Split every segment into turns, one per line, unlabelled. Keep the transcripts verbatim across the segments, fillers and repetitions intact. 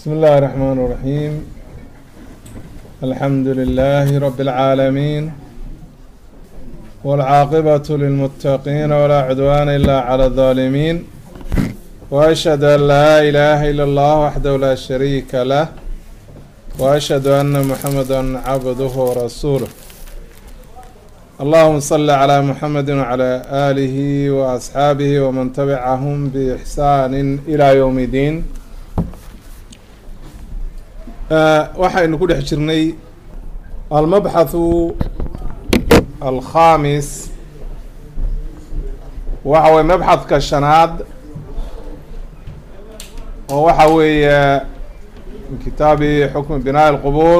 بسم الله الرحمن الرحيم. الحمد لله رب العالمين، والعاقبة للمتقين ولا عدوان إلا على الظالمين، وأشهد أن لا إله إلا الله وحده لا شريك له، وأشهد أن محمدا عبده ورسوله. اللهم صل على محمد وعلى آله وأصحابه ومن تبعهم بإحسان إلى يوم الدين. waxaynu ku dhex jirnay almabxathu alkhamis, waxa weye mabxadka shanaad oo waxa weeye min kitaabi xukmi binaa alqubuur.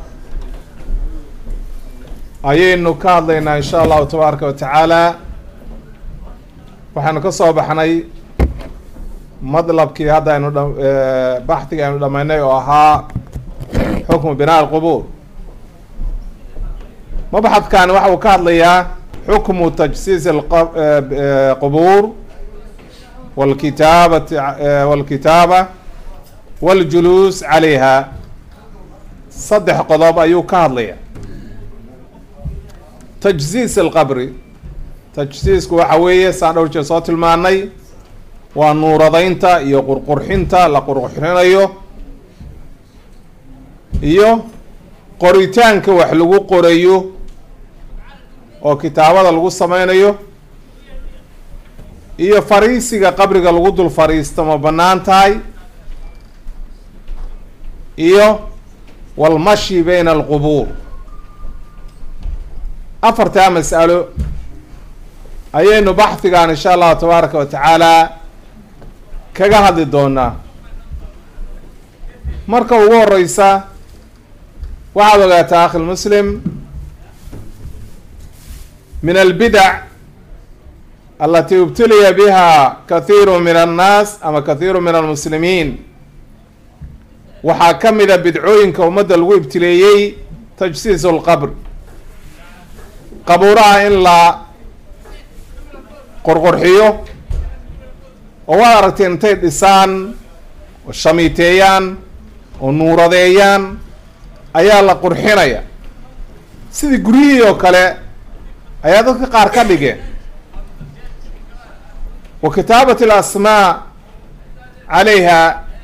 ayaynu ka hadlaynaa insha allahu tabaaraka wa tacaala. waxaynu ka soo baxnay madlabkii hadda aynu baxdigii aynu dhamaynay oo ahaa xukmu binaa alqubuur. mabxadkani waxa uu ka hadlayaa xukmu tajsiis alqubuur walkitaabati walkitaaba waljuluus calayha. saddex qodob ayuu ka hadlayaa. tajsiis alqabri, tajsiisku waxa weeye saan dhowr jeer soo tilmaanay, waa nuuradaynta iyo qurqurxinta la qurqurxinayo iyo qoritaanka wax lagu qorayo oo kitaabada lagu sameynayo, iyo fariisiga qabriga lagu dul fariisto ma bannaan tahay, iyo walmashi bayna alqubuur. afartaa mas'alo ayaynu baxdigan insha allahu tabaaraka wa tacaala kaga hadli doonaa. marka ugu horeysa waxaad ogaataa akhi lmuslim, min albidac alati ibtuliya biha kathiiru min annaas ama kathiiru min almuslimiin, waxaa ka mida bidcooyinka ummadda lagu ibtileeyey tajsiisu lqabr, qabuuraha in la qorqorxiyo oo waad aragteen intay dhisaan oo shamiiteeyaan oo nuuradeeyaan ayaa la qurxinaya, sidii guryihii oo kale ayaa dadka qaar ka dhigeen. wa kitaabat alasmaa calayha,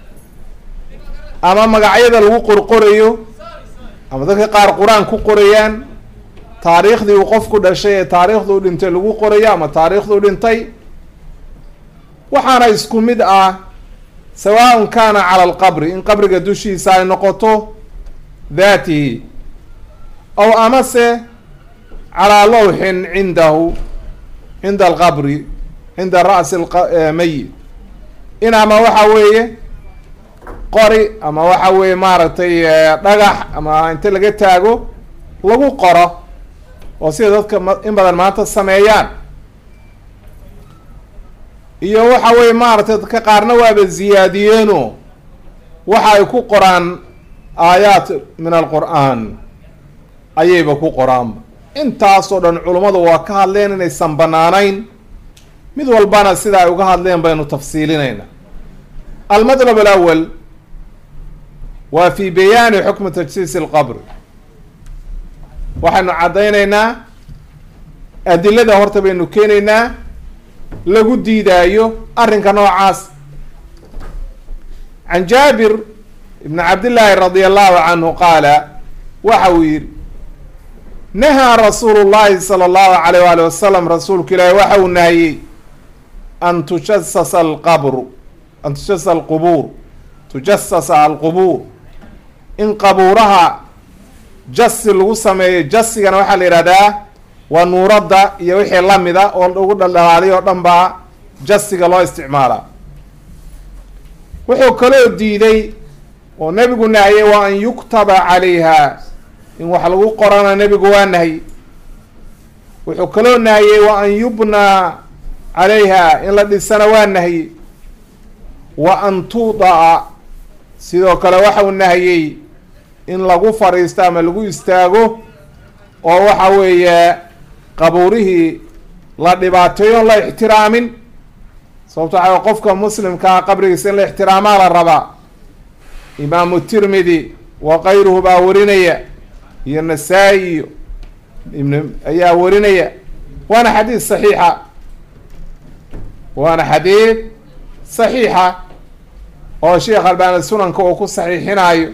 ama magacyada lagu qorqorayo, ama dadka qaar qur-aan ku qorayaan, taariikhdii uu qofku dhashay ee taariikhdu dhintay lagu qorayo ama taariikhdu dhintay. waxaana isku mid ah sawaaءun kaana cala alqabri, in qabriga dushiisa ay noqoto daatihi, aw amase calaa lawxin cindahu cinda alqabri cinda ra'si mayit, in ama waxa weeye qori ama waxa weeye maaragtay dhagax ama inta laga taago lagu qoro, oo sida dadka in badan maanta sameeyaan. iyo waxa weye maaragtay dadka qaarna waaba ziyaadiyeeno waxa ay ku qoraan aayaat min alqur'aan ayayba ku qoraanba. intaasoo dhan culummadu waa ka hadleen inaysan banaanayn, mid walbana sida ay uga hadleen baynu tafsiilinayna. almadlab alawal waa fi bayaani xukmi tajsiis alqabr. waxaynu caddaynaynaa adilada horta baynu keenaynaa lagu diidaayo arrinka noocaas. can jaabir ibn cabdillaahi radia allahu canhu qaala, waxa uu yihi nahaa rasuulu llahi sala allahu alayh waali wasalam, rasuulku ilaahi waxa uu nahiyey an tujasasa alqabru an tujasasa alqubuur tujasasa alqubuur, in qabuuraha jasi lagu sameeyo. jasigana waxaa la yidhahdaa waa nuuradda iyo wixii lamida oo lagu dhaldhalaaliy oo dhan baa jasiga loo isticmaalaa. wuxuu kaloo diiday oo nebigu nahiyey waa an yuktaba calayha, in wax lagu qorana nebigu waa nahy. wuxuu kaloo nahiyey waa an yubnaa calayha, in la dhisana waa nahyi. wa an tuuda'a, sidoo kale waxau nahiyey in lagu fariisto ama lagu istaago oo waxa weeye qabuurihii la dhibaateeyo la ixtiraamin. sababto waxaa qofka muslimkaa qabrigiisa in la ixtiraamaa la rabaa. imaamu tirmidi wa kayruhu baa warinaya iyo nasaa-i iyo ibn ayaa warinaya waana xadiid saxiixa waana xadiid saxiixa oo sheekh albaani sunanka uu ku saxiixinayo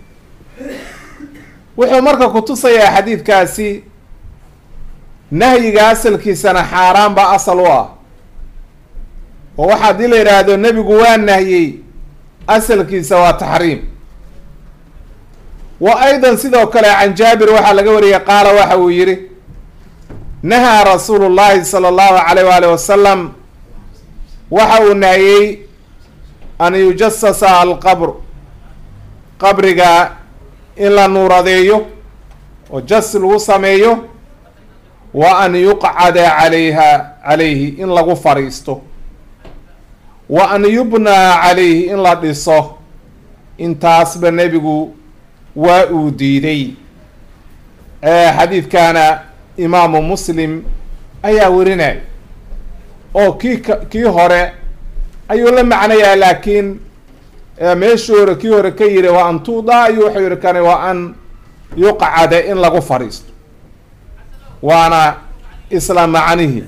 wuxuu marka kutusayaa xadiidkaasi nahyiga asalkiisana xaaraan baa asal u ah oo waxa haddii la yidhaahdo nebigu waa nahyey asalkiisa waa taxriim wa aydan sidoo kale can jaabir waxaa laga wariyay qaala waxa uu yihi nahaa rasuulu llahi sala allahu alayh waali wasalam waxa uu nahyey an yujasasa alqabr qabriga in la nuuradeeyo oo jas lagu sameeyo wa an yuqcada calayha calayhi in lagu fadhiisto wa an yubnaa calayhi in la dhiso intaasba nebigu waa uu diiday xadiidkana imaamu muslim ayaa warinay oo kii ka kii hore ayuu la macnayaa laakiin meeshii hore kii hore ka yihi waa an tuudaa ayuu wuxuu yihi kani waa an yuqcada in lagu fadhiisto waana isla macnihi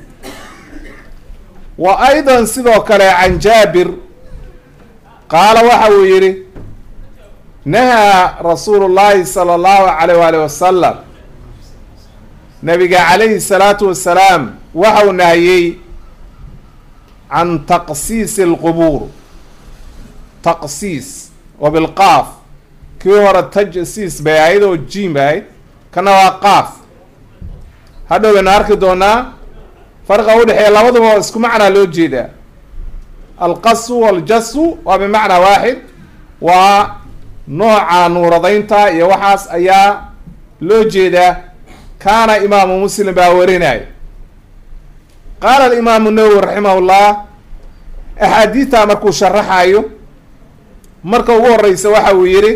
wa aydan sidoo kale can jaabir qaala waxa uu yihi nahaa rasuulu llahi sala allahu alayh waali wasalam nabiga calayhi salaatu wasalaam waxa uu nahiyey can taqsiisi alqubuur taqsiis wa bilqaaf kii hore tajsiis bay ahayd oo jiim bay ahayd kana waa qaaf hadhow bayna arki doonaa farqa udhexeeya labaduba oo isku macnaa loo jeedaa alqasu waljasu waa bimacnaa waaxid waa nooca nuuradaynta iyo waxaas ayaa loo jeedaa kaana imaamu muslim baa warinaya qaala alimaamu nawowi raximah llah axaadiidta markuu sharaxayo marka ugu horeysa waxa uu yihi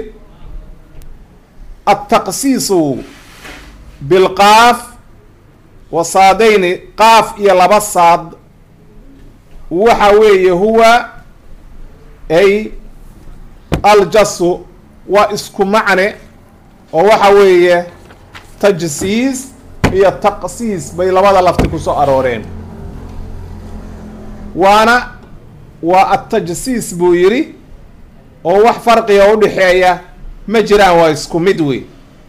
altaqsiisu bilqaaf wa saadayni qaaf iyo laba saad waxa weeye huwa ay aljasu waa isku macne oo waxa weeye tajsiis iyo taqsiis bay labada lafti kusoo arooreen waana waa atajsiis buu yidhi oo wax farqiga udhexeeya ma jiraan waa isku mid wey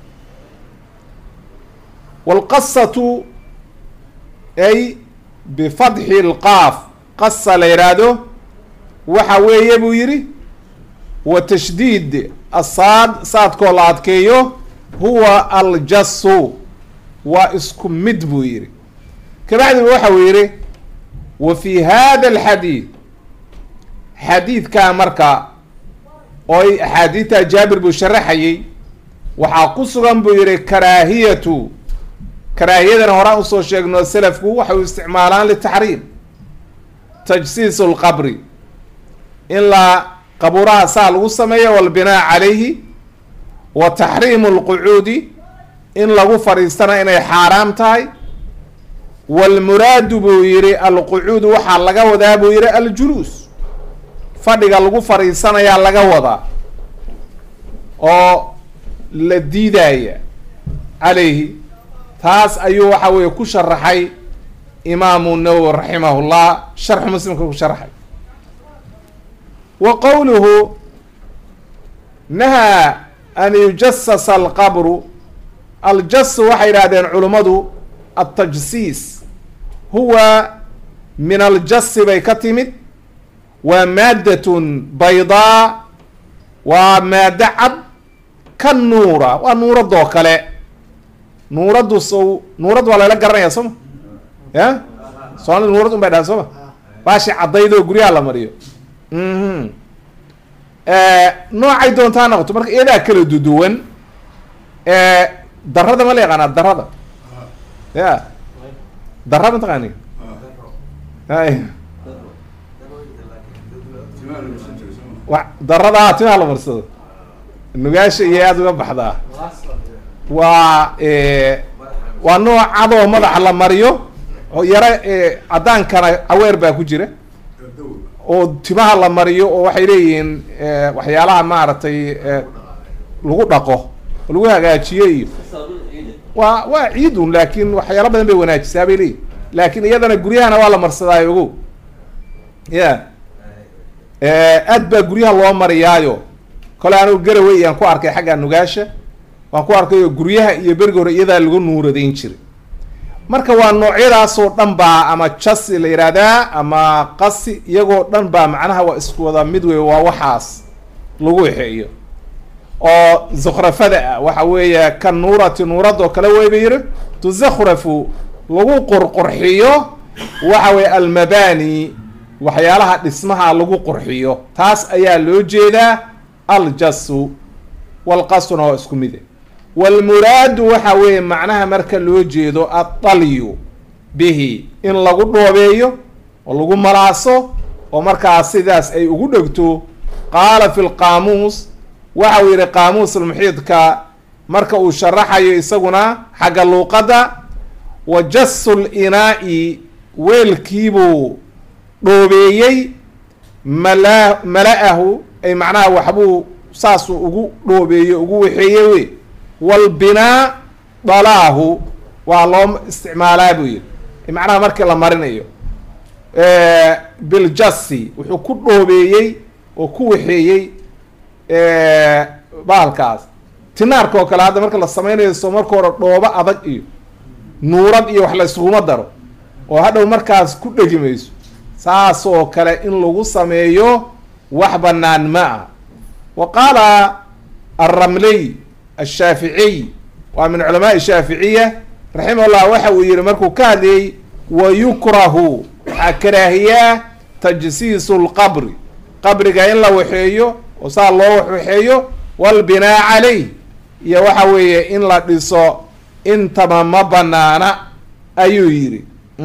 walqasatu ay bifadxi lqaaf qasa la yidhaahdo waxa weeye buu yidhi wa tashdiid asaad saadkoo la adkeeyo huwa aljasu waa isku mid buu yidhi kabacdiba waxa uu yidhi wa fi hada alxadiid xadiidkaa marka ooy axaadiidta jaabir buu sharaxayey waxaa ku sugan buu yihi karaahiyatu karaahiyadana horaan usoo sheegno selafku waxay u isticmaalaan litaxriim tajsiis lqabri in la qabuuraha saa lagu sameeyo walbinaa calayhi wa taxriimu lqucuudi in lagu fadhiistana inay xaaraam tahay walmuraadu buu yihi alqucuudu waxaa laga wadaa buu yihi aljuluus fadhiga lagu fadhiisanayaa laga wadaa oo la diidaya calayhi taas ayuu waxa weeye ku sharaxay imaamu nawowi raximah llah sharxu muslimka ku sharaxay wa qowluhu nahaa an yujasasa alqabru aljasu waxay yidhahdeen culummadu altajsiis huwa min aljasi bay ka timid waa maaddatun baydaa waa maaddo cad ka nuura waa nuuradoo kale nuuraddu sow nuurad waa lala garanaya sooma ya soomali nuurad un bay dhahan sooma baashi caddaydoo guryaha la mariyo mhm noocay doontaa noqoto marka iyadaa kala duduwan darada ma la yaqaanaa darada ya dara mataqaani hay wa darada timaha la marsado nugaasha iyo aada uga baxdaa waa waa nooc cadoo madaxa la mariyo oo yaro caddaankana aweer baa ku jira oo timaha la mariyo oo waxay leeyihiin waxyaalaha maaragtay lagu dhaqo oo lagu hagaajiyo iyo waa waa ciidun laakin waxyaala badan bay wanaajisaa bay leeyihin laakin iyadana guryahana waa la marsadaayo ogo ya aad baa guryaha loo mariyaayo kole anigu garawey iyaan ku arkay xagga nugaasha waan ku arkayo guryaha iyo berigi hore iyadaa lagu nuuradayn jiray marka waa noocyadaasoo dhan baa ama jasi la yihahdaa ama qasi iyagoo dhan baa macnaha waa isku wada mid wey waa waxaas lagu wexeeyo oo zukrafada ah waxa weeye ka nuurati nuuradoo kale wey ba yiri tuzakrafu lagu qurqurxiyo waxa weye almabani waxyaalaha dhismaha lagu qurxiyo taas ayaa loo jeedaa aljasu walqasuna waa isku mide walmuraadu waxa weeye macnaha marka loo jeedo adalyu bihi in lagu dhoobeeyo oo lagu malaaso oo markaas sidaas ay ugu dhegto qaala fi lqaamuus waxa uu yihi qaamuus almuxiidka marka uu sharaxayo isaguna xagga luuqadda wa jasu linaa'i weelkiibuu dhoobeeyey mala mala-ahu ay macnaha waxbuu saasuu ugu dhoobeeyey ugu waxeeye wey walbinaa dalaahu waa loo isticmaalaa buu yihi macnaha markii la marinayo biljasi wuxuu ku dhoobeeyey oo ku waxeeyey bahalkaas tinaarka oo kale hadda marka la sameynayo soo marka hore dhoobo adag iyo nuurad iyo wax la isuguma daro oo hadhow markaas ku dhegi mayso saas oo kale in lagu sameeyo wax banaan ma ah wa qaala alramliy ashaaficiy waa min culamaai shaaficiya raximah llah waxa uu yihi markuu ka hadlayey wa yukrahu waxaa karaahiyaa tajsiisu lqabri qabriga in la waxeeyo oo saa loo waxeeyo walbinaa caleyh iyo waxa weeye in la dhiso intaba ma banaana ayuu yihi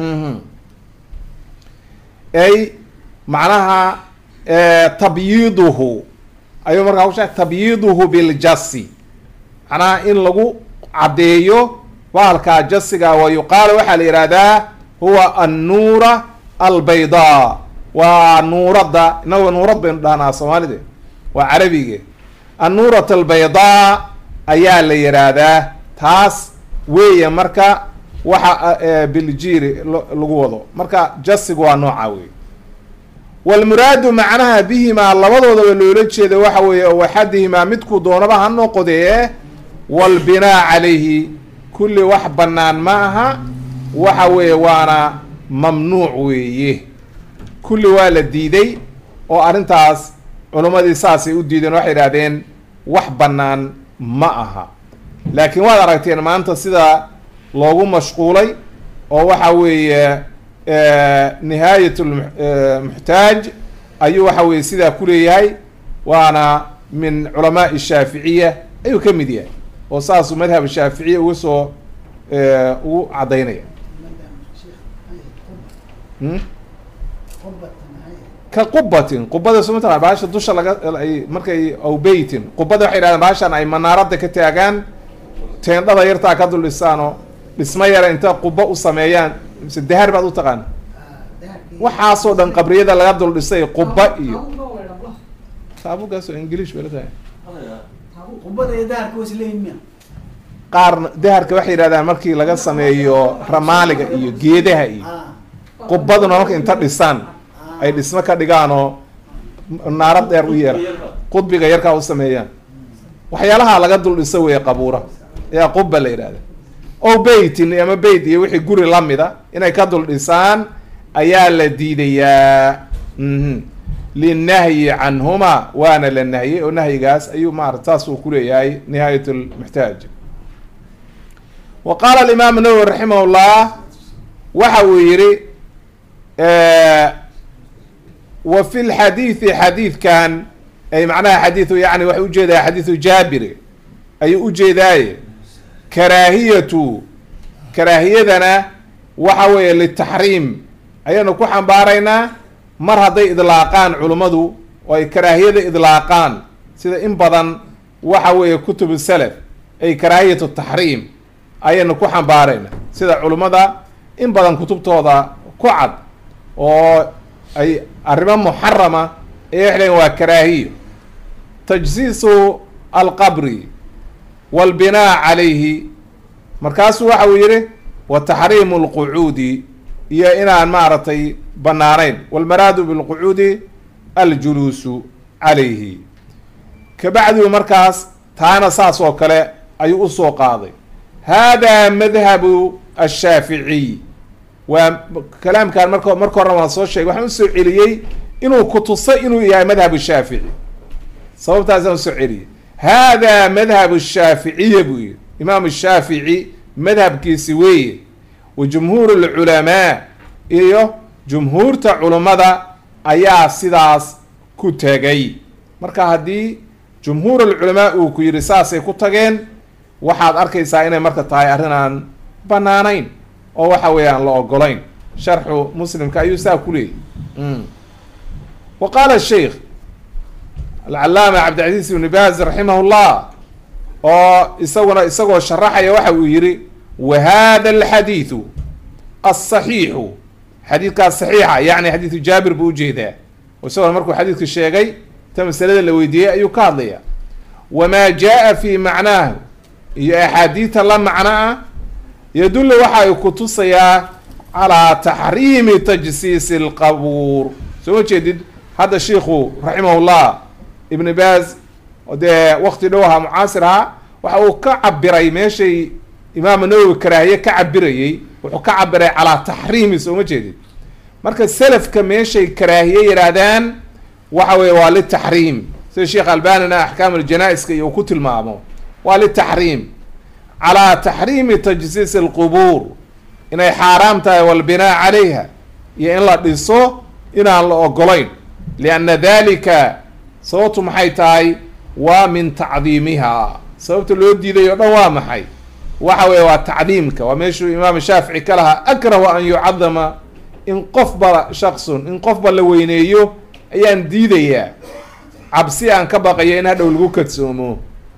ay macnaha tabyiiduhu ayuu markaa kusha tabyiiduhu biljasi macnaha in lagu caddeeyo bahalkaa jasiga wa yuqaala waxaa la yihahdaa huwa annuura albaydaa waa nuuradda inaga nuurad baynu dhahnaa soomaalide waa carabige annuurat albaydaa ayaa la yihahdaa taas weeye marka waxa biljiri lagu wado marka jasigu waa nooca wey walmuraadu macnaha bihimaa labadoodaba loola jeeda waxa weeye o axadihimaa midkuu doonaba ha noqodee walbinaa calayhi kulli wax banaan ma aha waxa weeye waana mamnuuc weeye kulli waa la diiday oo arrintaas culummadii saasay u diideen waxay idhahdeen wax banaan ma aha laakiin waad aragteen maanta sida loogu mashquulay oo waxa weeye nihaayat lmuxtaaj ayuu waxa weye sidaa kuleeyahay waana min culamaai shaaficiya ayuu ka mid yahay oo saasuu madhab shaaficiya uga soo ugu cadaynaya ka qubatin qubada soo mataqan bahasha dusha laga ay markay aw beytin qubada waxay yidhahdeen bahashan ay manaaradda ka taagaan teendhada yartaa ka dul dhisaanoo dhisma yara inta quba u sameeyaan mise dahar baad u taqaana waxaasoo dhan qabriyada laga dul dhisay quba iyo taabugaas oo ingilish bay la tahay qaarna daharka waxay yidhahdaan markii laga sameeyo ramaaliga iyo geedaha iyo qubaduna marka inta dhisaan ay dhismo ka dhigaanoo naarad dheer u yeera qudbiga yarkaa u sameeyaan waxyaalaha laga dul dhiso weeye qabuura ayaa quba la yidhahda o beytin ama beyt iyo wixii guri lamida inay ka dul dhisaan ayaa la diidayaa linahyi canhuma waana la nahyey oo nahyigaas ayuu maarata saas uu kuleeyahay nihaayat lmuxtaaj wa qaala alimaam nawowi raximah llah waxa uu yihi wa fi lxadiidi xadiidkan ay macnaha xadiiu yani waxay ujeedaa xadiidu jaabir ayuu ujeedaaye karaahiyatu karaahiyadana waxa weeye litaxriim ayaynu ku xambaaraynaa mar hadday idlaaqaan culummadu oo ay karaahiyada idlaaqaan sida in badan waxa weeye kutubu salaf ay karaahiyatu taxriim ayaynu ku xambaaraynaa sida culummada in badan kutubtooda ku cad oo ay arrimo muxarama ee waxay leeyiin waa karaahiyo. tajsiisu alqabri walbinaa calayhi, markaasuu waxa uu yidhi wa taxriimu alqucuudi, iyo inaan maaragtay banaanayn, walmaraadu bilqucuudi aljuluusu calayhi. kabacdiu markaas taana saas oo kale ayuu usoo qaaday. hada madhabu ashaaficiy, waa kalaamkan marka marka horena waan soo sheegay, waxaan usoo celiyey inuu kutusay inuu yahay madhab shaafici, sababtaasaan usoo celiyey. hada madhab shaaficiya buu yihi, imaam shaafici madhabkiisi weeye. wa jumhuur lculamaa, iyo jumhuurta culummada ayaa sidaas ku tegay. marka haddii jumhuur alculamaa uu ku yidhi saasay ku tageen, waxaad arkaysaa inay marka tahay arrin aan banaanayn oo waxa weeyaan la ogolayn. sharxu muslimka ayuu saa ku leeyay. wa qaala sheikh alcalaama cabdilcaziz ibn baaz raximah llah, oo isaguna isagoo sharaxaya waxa uu yihi wa hada alxadiidu asaxiixu, xadiidkaas saxiixa yani xadiidu jaabir buu ujeedaa, isagona markuu xadiidka sheegay ta masalada la weydiiyey ayuu ka hadlaya. wamaa jaa fi macnaahu, iyo axaadiita la macno ah, yadullu waxa ay kutusayaa calaa taxriimi tajsiisi alqabuur. soo ma jeedid hadda shiikhu raximahullah ibn baaz dee wakti dhow ahaa mucaasir ahaa, waxa uu ka cabiray meeshay imaam nawowi karaahiye ka cabirayey, wuxuu ka cabiray calaa taxriimi. soo ma jeedid marka selafka meeshay karaahiye yihaahdaan waxa weye waa litaxriim, sida sheekh albanina axkaam aljanaa-iska iyo uu ku tilmaamo, waa litaxriim calaa taxriimi tajsiisi alqubuur, inay xaaraam tahay walbinaa calayha, iyo in la dhiso inaan la ogolayn. lianna dalika sababtu maxay tahay, waa min tacdiimiha, sababta loo diiday o dhan waa maxay, waxa weye waa tacdiimka. waa meeshuu imaam shaafici ka lahaa akrahu an yucadama, in qofba shaksun in qofba la weyneeyo ayaan diidayaa, cabsi aan ka baqayo in hadhow lagu kadsoomo.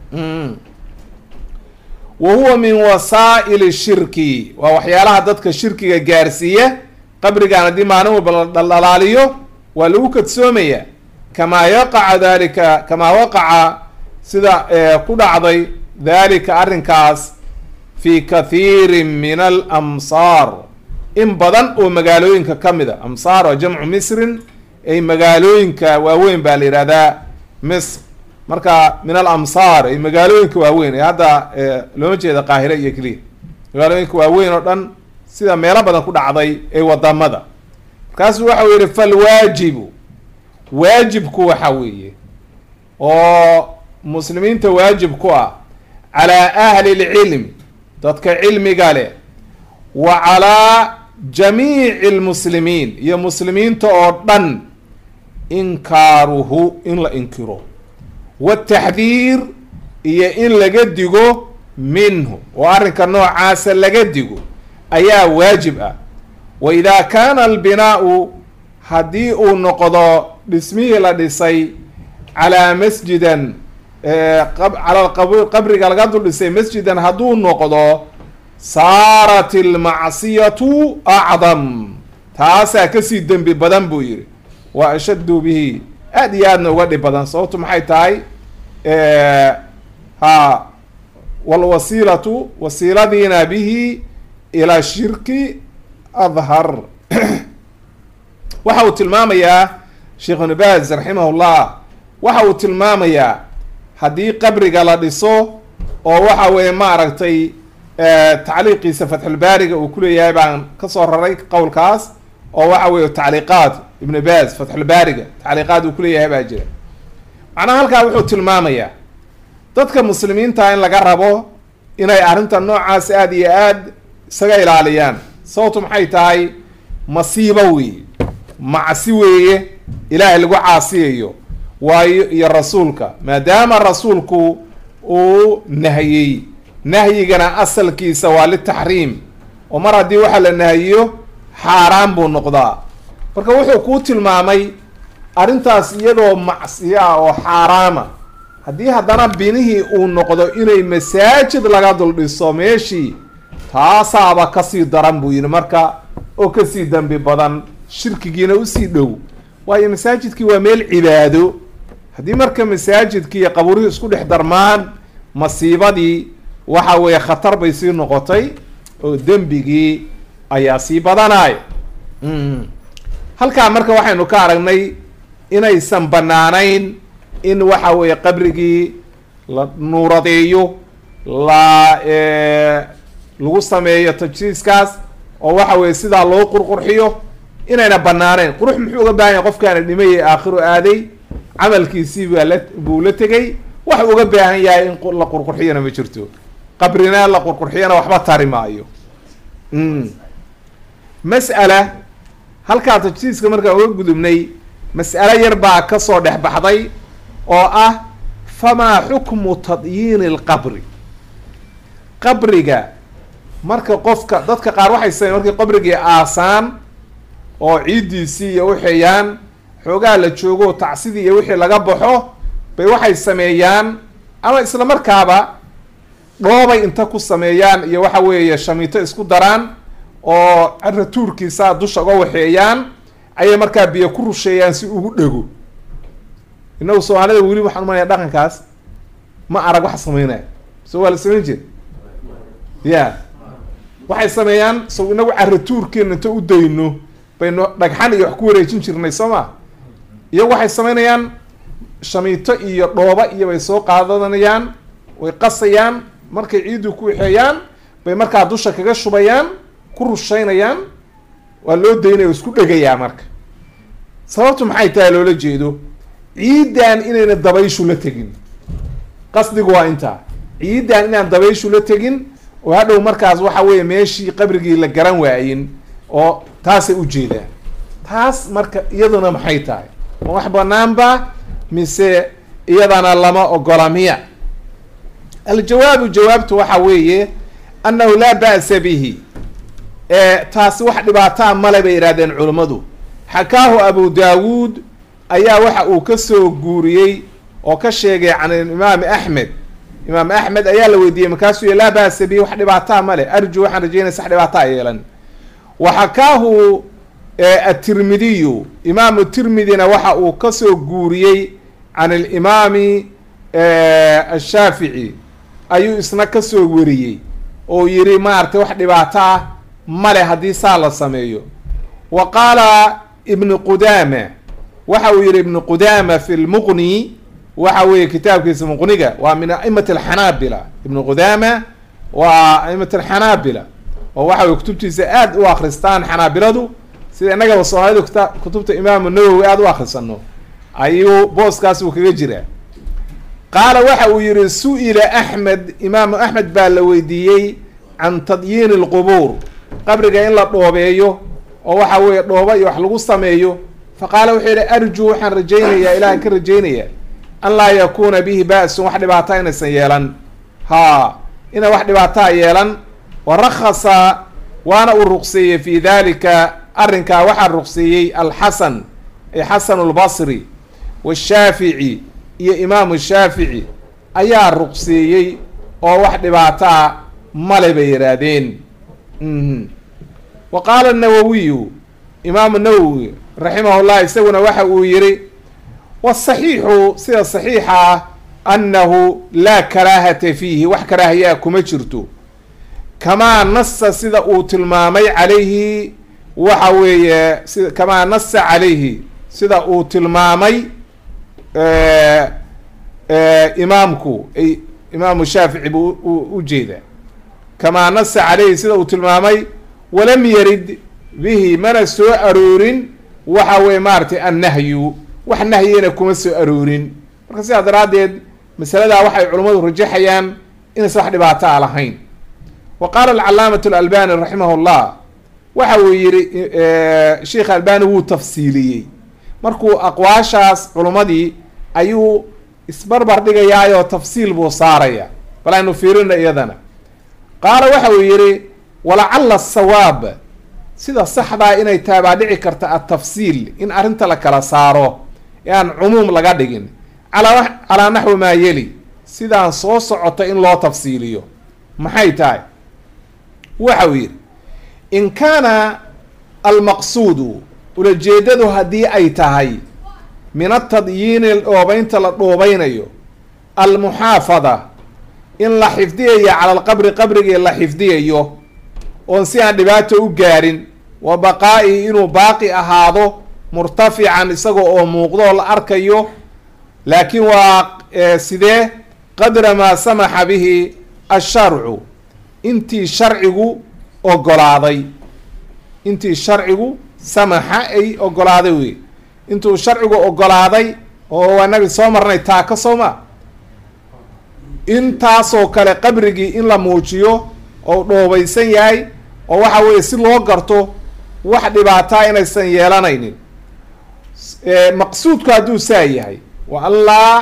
wa huwa min wasaa'ili shirki, waa waxyaalaha dadka shirkiga gaarsiiya. qabrigaan haddii maalin walba la dhaldhalaaliyo waa lagu kadsoomaya, kamaa yaqaca dalika kamaa waqaca sida ku dhacday dalika arrinkaas fi kathiirin min alamsaar, in badan oo magaalooyinka ka mid a. amsaar waa jamcu misrin, ay magaalooyinka waaweyn baa la yihahdaa misr. marka min alamsaar ay magaalooyinka waaweyn, ee hadda looma jeeda qaahire iyo keliya, magaalooyinka waaweyn oo dhan sida meelo badan ku dhacday ee wadamada. markaasu waxau yihi falwaajibu, waajibku waxa weeye oo muslimiinta waajib ku ah, calaa ahli lcilm, dadka cilmiga leh, wa calaa jamiici lmuslimiin, iyo muslimiinta oo dhan, inkaaruhu, in la inkiro, wataxdiir, iyo in laga digo minhu, oo arrinka noocaasa laga digo ayaa waajib ah. wa idaa kaana albinaau, haddii uu noqdo dhismihii la dhisay calaa masjidan, cala qabriga laga dul dhisay masjidan hadduu noqdo, saarat ilmacsiyatu acdam, taasaa kasii dembi badan buu yihi. wa ashaddu bihi, aad iyo aadna uga dhib badan. sababtu maxay tahay, ha walwasiilatu, wasiiladiina bihi ilaa shirki adhar. waxa uu tilmaamayaa sheekh ibn baaz raximahullah, waxa uu tilmaamayaa haddii qabriga la dhiso, oo waxa weeye maaragtay tacliiqiisa fatxulbaariga uu kuleeyahay baan kasoo raray qowlkaas, oo waxa weeye tacliiqaad ibn baaz fatxulbaariga tacliiqaad uu kuleeyahay baa jira. macnaha halkaa wuxuu tilmaamayaa dadka muslimiinta in laga rabo inay arrinta noocaas aad iyo aad isaga ilaaliyaan. sababtu maxay tahay, masiibo weeye, macsi weeye, ilaahay lagu caasiyayo waayo iyo rasuulka, maadaama rasuulku uu nahiyey, nahyigana asalkiisa waa litaxriim, oo mar haddii waxa la nahiyo xaaraan buu noqdaa. marka wuxuu kuu tilmaamay arrintaas iyadoo macsiyo ah oo xaaraama, haddii haddana binihii uu noqdo inay masaajid laga dul dhiso meeshii, taasaaba kasii daran buu yihi marka, oo kasii dembi badan shirkigiina usii dhow, waayo masaajidkii waa meel cibaado. haddii marka masaajidkii iyo qabuurihii isku dhex darmaan, masiibadii waxa weeye khatar bay sii noqotay oo dembigii ayaa sii badanaya. halkaa marka waxaynu ka aragnay inaysan banaanayn in waxa weeye qabrigii la nuuradeeyo, la lagu sameeyo tajsiiskaas oo waxa weye sidaa loo qurqurxiyo, inayna banaanayn. qurux muxuu uga baahan yahay qofkaana dhimayay aakhiro aaday, camalkiisii baa la buu la tegay, wax uga baahan yahay in la qurqurxiyana ma jirto. qabrina la qurqurxiyana waxba tari maayo. mas'ala halkaa tajsiiska markaan uga gudubnay, mas'alo yar baa kasoo dhex baxday oo ah famaa xukmu tadyiini alqabri. qabriga marka qofka dadka qaar waxay sameyen markay qabrigii aasaan oo ciiddiisii iyo uxeeyaan, xoogaa la joogo tacsidii iyo wixii laga baxo bay waxay sameeyaan, ama isla markaaba dhoobay inta ku sameeyaan iyo waxa weeye shamiito isku daraan oo cara tuurkiisa dusha uga waxeeyaan, ayay markaa biyo ku rusheeyaan si ugu dhego. inagu soomaalida weli waxaan umanaya dhaqankaas ma arag waxa sameynaya, so waa la sameyn jir ya waxay sameeyaan. so inagu cara tuurkeena inta u dayno baynu dhagxan iyo wax ku wareejin jirnay soo ma. iyagu waxay sameynayaan shamiito iyo dhooba iyo bay soo qaadanayaan, way qasayaan, markay ciiddu ku waxeeyaan bay markaa dusha kaga shubayaan, ku rusheynayaan, waa loo daynaya, isku dhegayaa. marka sababtu maxay tahay loola jeedo? ciidan inayna dabayshu la tegin. qasdigu waa intaa, ciidan inaan dabayshu la tegin oo hadhow markaas waxa weeye meeshii qabrigii la garan waayin, oo taasay ujeedaan. taas marka iyaduna maxay tahay? ma wax banaanba mise iyadana lama ogola miya? aljawaabu jawaabtu waxa weeye annahu laa ba'sa bihi. taasi wax dhibaataa male bay yidhahdeen culammadu. xakaahu abu daawuud ayaa waxa uu kasoo guuriyey oo ka sheegay can imaam axmed. imaam axmed ayaa la weydiiyey markaasuu y laa ba'sa bihi, wax dhibaataa male, arju waxaan rajeynaya sax dhibaataa yeelan. waxakaahu atirmidiyu, imaamu tirmidina waxa uu kasoo guuriyey can alimaami ashaafici ayuu isna kasoo weriyey oo yiri maaragtay wax dhibaataa male haddii saa la sameeyo. wa qaala ibnu qudaama, waxa uu yihi ibnu qudaama fi lmuqni, waxa weeye kitaabkiisa muqniga, waa min aimati alxanaabila. ibnu qudaama waa aimati alxanaabila oo waxa weye kutubtiisa aada u akristaan xanaabiladu, sida innagaba soomaalidu kita kutubta imaamu nawowi aada u akrisano, ayuu booskaas uu kaga jiraa. qaala waxa uu yihi su-ila axmed, imaamu axmed baa la weydiiyey can tadyiini alqubuur, qabriga in la dhoobeeyo oo waxa weeye dhooba iyo wax lagu sameeyo. faqaala wuxuu yihi arju waxaan rajaynayaa, ilahan ka rajaynaya an laa yakuuna bihi ba'sun, wax dhibaataa inaysan yeelan. ha ina wax dhibaataa yeelan. warakasa waana uu ruqseeyey fi dalika, arrinkaa waxaa ruqseeyey alxasan ay xasan lbasri washaafici iyo imaamu shaafici ayaa ruqseeyey oo wax dhibaataa male bay yihaahdeen. wa qaala nawawiyu, imaamu nawowi raximah llah isaguna waxa uu yihi wasaxiixu, sida saxiixa ah, annahu laa karaahata fiihi, wax karaahiyaa kuma jirto. kamaa nasa, sida uu tilmaamay calayhi, waxa weeye si kamaa nasa calayhi, sida uu tilmaamay imaamku ay imaamu shaafici buu ujeeda. kamaa nasa calayhi, sida uu tilmaamay. walam yarid bihi, mana soo aroorin waxa weye maaragtay annahyu, wax nahyina kuma soo aroorin. marka sidaa daraaddeed masaladaa waxay culammadu rajaxayaan inaysan wax dhibaataa lahayn. wa qaala alcalaamatu alalbani raximah llah, waxa uu yihi sheikh albani wuu tafsiiliyey, markuu aqwaashaas culummadii ayuu isbarbar dhigayaayoo tafsiil buu saaraya. bal aynu fiirina iyadana. qaala waxa uu yihi walacala asawaab, sida saxdaa inay tahay baa dhici karta atafsiil, in arrinta la kala saaro ee aan cumuum laga dhigin, calaa calaa naxwi maa yeli, sidaan soo socota in loo tafsiiliyo. maxay tahay? waxa uu yihi in kaana almaqsuudu ulajeedadu haddii ay tahay min atadyiini dhoobaynta la dhoobaynayo almuxaafada in la xifdiyayo cala alqabri qabrigii la xifdiyayo oon si aan dhibaato u gaarin wa baqaa'ihi inuu baaqi ahaado murtafican isaga oo muuqdo oo la arkayo laakiin waa sidee qadra maa samaxa bihi asharcu intii sharcigu ogolaaday intii sharcigu samaxa ay ogolaaday wey intuu sharcigu ogolaaday oo waa nabi soo marnay taaka sooma intaasoo kale qabrigii in la muujiyo oo dhoobaysan yahay oo waxa weeye si loo garto wax dhibaataa inaysan yeelanaynin maqsuudku hadduu saa yahay wa an laa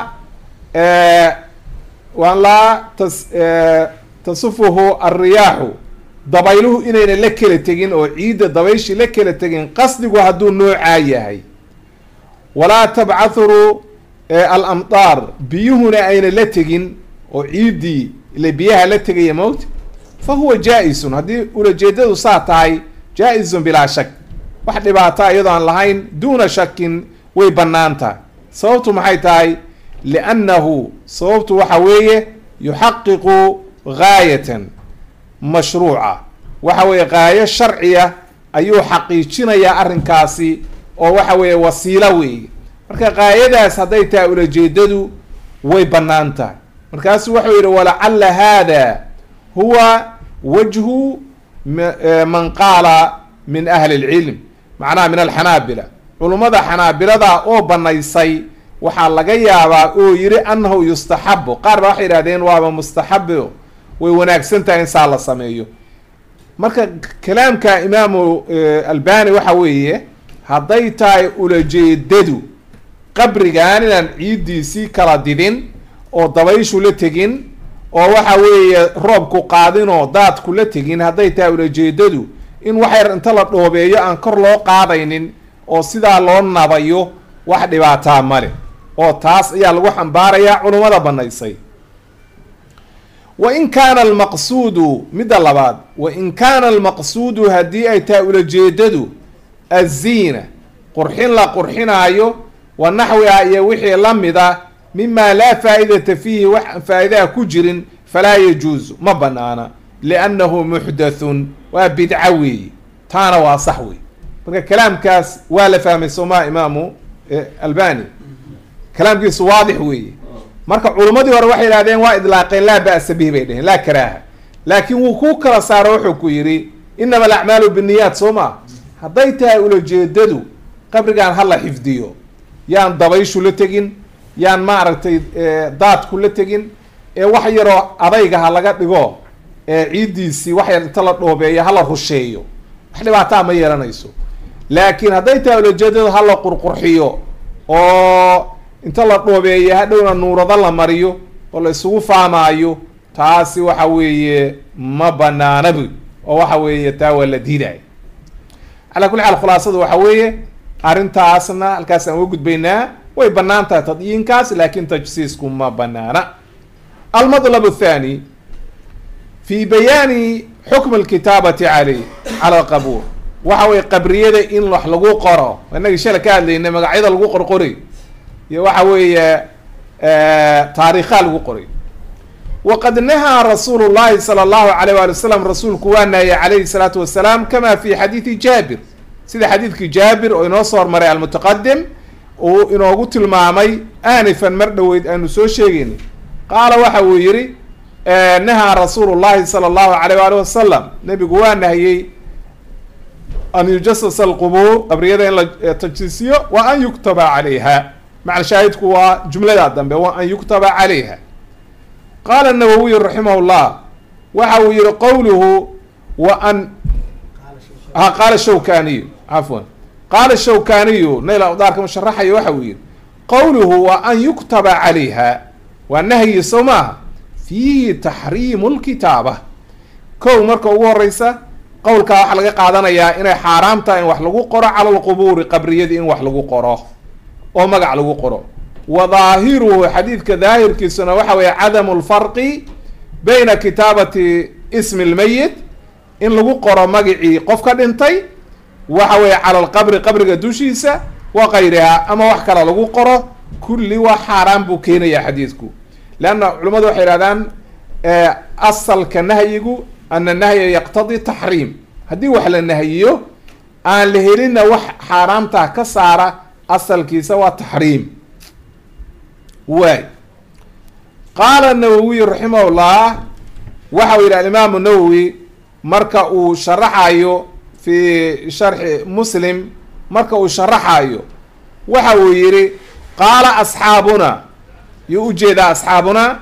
wa an laa tas tasufuhu alriyaaxu dabayluhu inayna la kala tegin oo ciidda dabayshii la kala tegin qasdigu hadduu noocaa yahay walaa tabcathuru alamtaar biyuhuna ayna la tegin oo ciiddii ile biyaha la tegaya mawta fa huwa jaa-isun haddii ulajeedadu saa tahay jaa-isun bilaa shak wax dhibaata iyadoo aan lahayn duuna shakin way bannaan tahay sababtu maxay tahay liannahu sababtu waxa weeye yuxaqiqu gaayatan mashruuca waxa weeye gaayo sharciya ayuu xaqiijinayaa arrinkaasi oo waxa weeye wasiilo weeye marka gaayadaas hadday tahay ulajeedadu way bannaan tahay markaasu wuxuu yidhi walacalla haada huwa wajhu man qaala min ahli lcilm macnaha min alxanaabila culummada xanaabilada oo banaysay waxaa laga yaabaa oo yidhi annahu yustaxabu qaar baa waxay yidhahdeen waaba mustaxabo way wanaagsan tahay in saa la sameeyo marka kalaamka imaamu albani waxa weeye hadday tahay ulajeedadu qabrigan inaan ciiddiisii kala didin oo dabayshu la tegin oo waxa weeye roobku qaadin oo daadku la tegin hadday tahay ulajeedadu in wax yar inta la dhoobeeyo aan kor loo qaadaynin oo sidaa loo nabayo wax dhibaataa male oo taas ayaa lagu xambaarayaa culummada banaysay wa in kaana almaqsuudu midda labaad wa in kaana almaqsuudu haddii ay tahay ulajeedadu aziina qurxin la qurxinaayo wa naxwiha iyo wixii la mida mima laa faa'idata fiihi wax aan faa'idaha ku jirin falaa yajuuzu ma banaana liannahu muxdathun waa bidca weeye taana waa sax wey marka kalaamkaas waa la fahmay sooma imaamu albani kalaamkiisu waadix weeye marka culummadii hore waxay yidhahdeen waa idlaaqeen laa ba'sa bihi bay dheheen laa karaaha laakiin wuu ku kala saaro wuxuu ku yidhi inama alacmaalu binniyaat soo maa hadday tahay ulajeedadu qabrigan ha la xifdiyo yaan dabayshu la tegin yaan maaragtay daadku la tegin ee wax yaroo adayga ha laga dhigo ee ciiddiisii wax yar inta la dhoobeeyo hala rusheeyo wax dhibaataa ma yeelanayso laakiin hadday tahay ulajeedadu ha la qurqurxiyo oo inta la dhoobeeyo hadhowna nuurado la mariyo oo la isugu faamaayo taasi waxa weeye ma banaanabi oo waxa weeye taa waa la diidayo calaa kulli xaal khulaasadu waxa weeye arrintaasna halkaas aan uga gudbaynaa way banaan tahay tadyiinkaas laakin tajsiisku ma banaana almadlab athani fi bayaani xukm alkitaabati caley cala alqabuur waxa weye qabriyada in wax lagu qoro inagii shala ka hadlaynay magacyada lagu qorqoray iyo waxa weeye taariikhaa lagu qoray waqad nahaa rasuulu llahi sala allahu alayh waali wasalam rasuulku waa naayay calayhi salaatu wasalaam kama fi xadiidi jaabir sida xadiidkii jaabir oo inoo soo hormaray almutaqadim uu inoogu tilmaamay aanifan mar dhoweyd aanu soo sheegeynay qaala waxa uu yihi nahaa rasuulu llahi sala allahu alayh waali wasalam nabigu waa nahiyey an yujasasa alqubuur qabriyada in la tajsiisiyo wa an yuktaba calayha macal shaahidku waa jumladaa dambe wa an yuktaba calayha qaala الnawawiy raximah llah waxa uu yihi qowluhu wa an qaala shawkaniyu cafwan qaala shawkaniyu nayl awdaarka musharaxayo waxa uu yihi qowluhu wa an yuktaba calayha waa nahyi soo maaha fiihi taxriimu lkitaaba kow marka ugu horeysa qowlkaa waxaa laga qaadanayaa inay xaaraam tahay in wax lagu qoro cala lqubuuri qabriyadii in wax lagu qoro oo magac lagu qoro wa daahiruhu xadiidka daahirkiisuna waxa weeye cadamu lfarqi bayna kitaabati ismi lmayit in lagu qoro magicii qof ka dhintay waxa weeye cala alqabri qabriga dushiisa wa kayrihaa ama wax kale lagu qoro kulli waa xaaraan buu keenaya xadiidku leanna culimmadu waxay yihahdaan asalka nahyigu ana nahya yaqtadi taxriim haddii wax la nahyiyo aan la helinna wax xaaraamta ka saara asalkiisa waa taxriim waay qaala nawowiy raximah llah waxa uu yidhi alimaamu nawowi marka uu sharaxayo fi sharxi muslim marka uu sharaxayo waxa uu yihi qaala asxaabuna yuu ujeedaa asxaabuna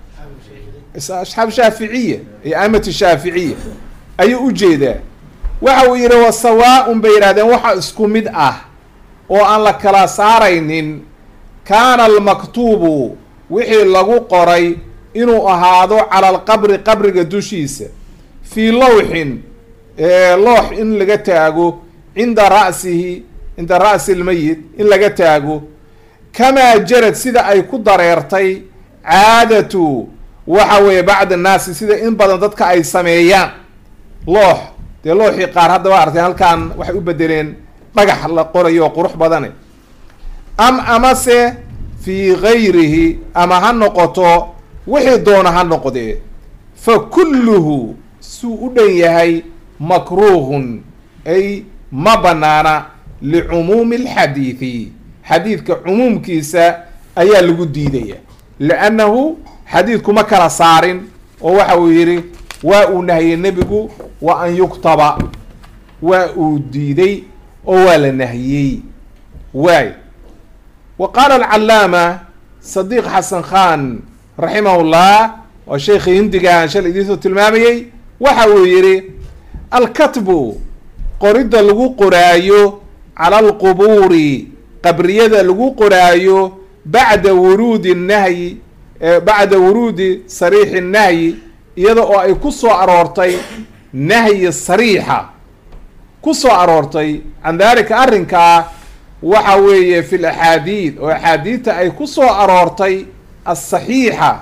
asxaab shaaficiya iyo aimatu shaaficiya ayuu ujeedaa waxa uu yihi wa sawaa-un bay yidhahdeen waxa isku mid ah oo aan la kala saaraynin kaana almaktuubu wixii lagu qoray inuu ahaado cala alqabri qabriga dushiisa fii lawxin loox in laga taago cinda ra'sihi cinda ra'si lmayit in laga taago kamaa jarad sida ay ku dareertay caadatu waxa weeye bacd annaasi sida in badan dadka ay sameeyaan loox dee looxii qaar hadda waa artay halkaan waxay u bedeleen dhagax la qorayo qurux badane am amase fii gayrihi ama ha noqoto wixii doona ha noqdee fa kulluhu suu u dhan yahay makruuhun ay ma banaana licumuumi alxadiidi xadiidka cumuumkiisa ayaa lagu diidaya liannahu xadiidku ma kala saarin oo waxa uu yidhi waa uu nahiyey nebigu wa an yuktaba waa uu diiday oo waa la nahiyey waay wa qaala alcallaama sadiiq xasan khan raximah llah waa sheekhi hindiga aan shalay idiinsoo tilmaamayey waxa uu yidhi alkatbu qoridda lagu qoraayo cala alqubuuri qabriyada lagu qoraayo bacda wuruudi nahyi bacda wuruudi sariixi nahyi iyada oo ay ku soo aroortay nahyi sariixa ku soo aroortay can daalika arrinkaa waxa weeye fi laxaadiid oo axaadiidta ay ku soo aroortay asaxiixa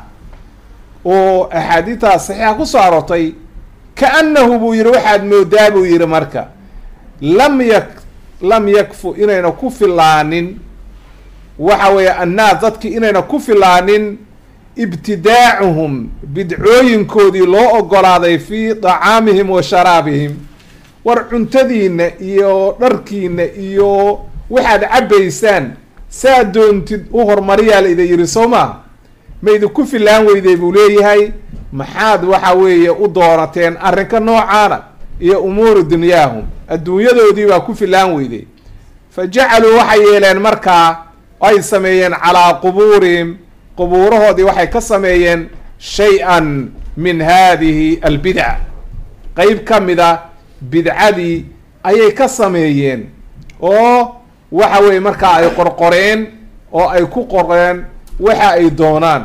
oo axaadiidta saxiixa ku soo aroortay kaannahu buu yihi waxaad moodaa buu yihi marka lam yak lam yakfu inayna ku filaanin waxa weeye annaas dadki inayna ku filaanin ibtidaacuhum bidcooyinkoodii loo ogolaaday fii dacaamihim wa sharaabihim war cuntadiina iyo dharkiina iyo waxaad cabbaysaan saa doontid u horumariyaa la idin yidhi soo maa ma idinku filaan weyday buu leeyahay maxaad waxa weeye u doonateen arrinka noocaana iyo umuuru dunyaahum adduunyadoodii baa ku filaan weyday fa jacaluu waxay yeeleen markaa ay sameeyeen calaa qubuurihim qubuurahoodii waxay ka sameeyeen shay-an min haadihi albidac qeyb ka mida bidcadii ayay ka sameeyeen oo waxa weeye markaa ay qorqoreen oo ay ku qoreen waxa ay doonaan